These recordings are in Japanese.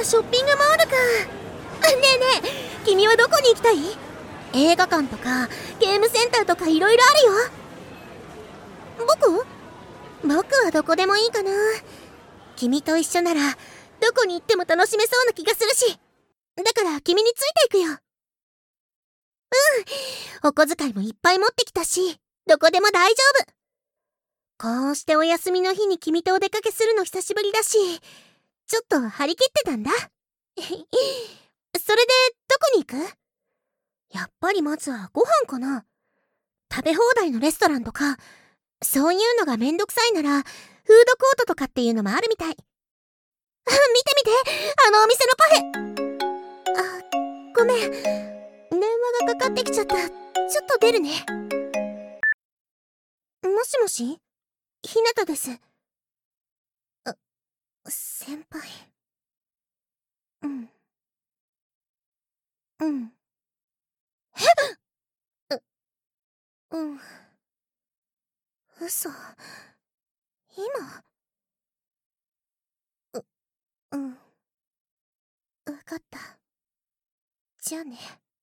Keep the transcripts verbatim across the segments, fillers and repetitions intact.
かショッピングモールか。ねえねえ、君はどこに行きたい？映画館とかゲームセンターとかいろいろあるよ。僕僕はどこでもいいかな。君と一緒ならどこに行っても楽しめそうな気がするし、だから君についていくよ。うん、お小遣いもいっぱい持ってきたし、どこでも大丈夫。こうしてお休みの日に君とお出かけするの久しぶりだし、ちょっと張り切ってたんだ。それでどこに行く？やっぱりまずはご飯かな。食べ放題のレストランとか、そういうのがめんどくさいならフードコートとかっていうのもあるみたい。見て見て、あのお店のパフェ。あ、ごめん、電話がかかってきちゃった。ちょっと出るね。もしもし、ひなたです。あ、先輩。うんうん。えっう、うん。嘘。今？う、うん。わかった。じゃあね。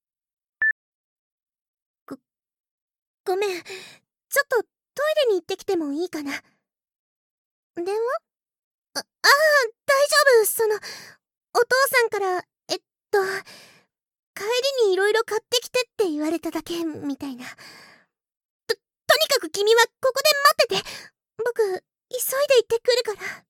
ご、ごめん。ちょっとトイレに行ってきてもいいかな。電話？あ、ああ、大丈夫。その、お父さんから、えっと、帰りにいろいろ買ってきてって言われただけ、みたいな。と、とにかく君はここで待ってて。僕、急いで行ってくるから。